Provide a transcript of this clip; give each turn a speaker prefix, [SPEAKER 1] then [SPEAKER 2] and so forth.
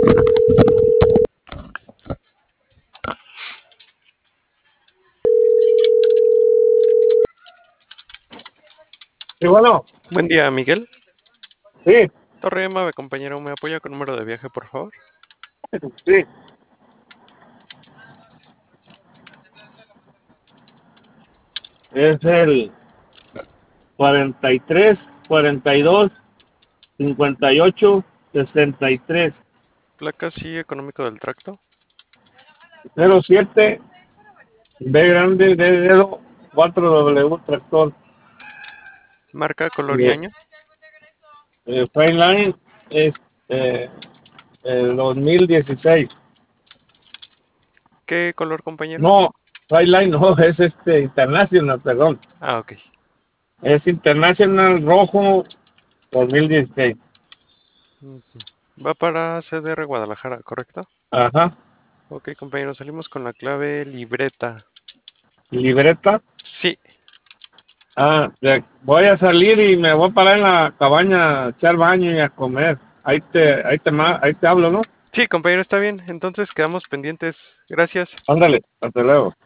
[SPEAKER 1] Sí, bueno,
[SPEAKER 2] Buen día, Miguel.
[SPEAKER 1] sí,
[SPEAKER 2] Torre Emma, compañero, ¿me apoya con número de viaje, por favor?
[SPEAKER 1] sí. Es el 43, 42, 58, 63,
[SPEAKER 2] Placa sí, económico del tracto.
[SPEAKER 1] 07, B grande, D dedo, 4W tractor.
[SPEAKER 2] Marca, color y
[SPEAKER 1] Y
[SPEAKER 2] año.
[SPEAKER 1] Freightliner es eh, el 2016.
[SPEAKER 2] ¿Qué color, compañero?
[SPEAKER 1] No, Freightliner no, es International, perdón.
[SPEAKER 2] Ah, ok.
[SPEAKER 1] Es International rojo 2016.
[SPEAKER 2] Ujú. Va para CDR Guadalajara, ¿correcto?
[SPEAKER 1] Ajá.
[SPEAKER 2] Ok, compañero, salimos con la clave libreta.
[SPEAKER 1] Libreta.
[SPEAKER 2] Sí,
[SPEAKER 1] Voy a salir y me voy a parar en la cabaña a echar baño y a comer. Ahí te hablo, ¿no?
[SPEAKER 2] sí, compañero, está bien. Entonces quedamos pendientes. Gracias.
[SPEAKER 1] Ándale, hasta luego.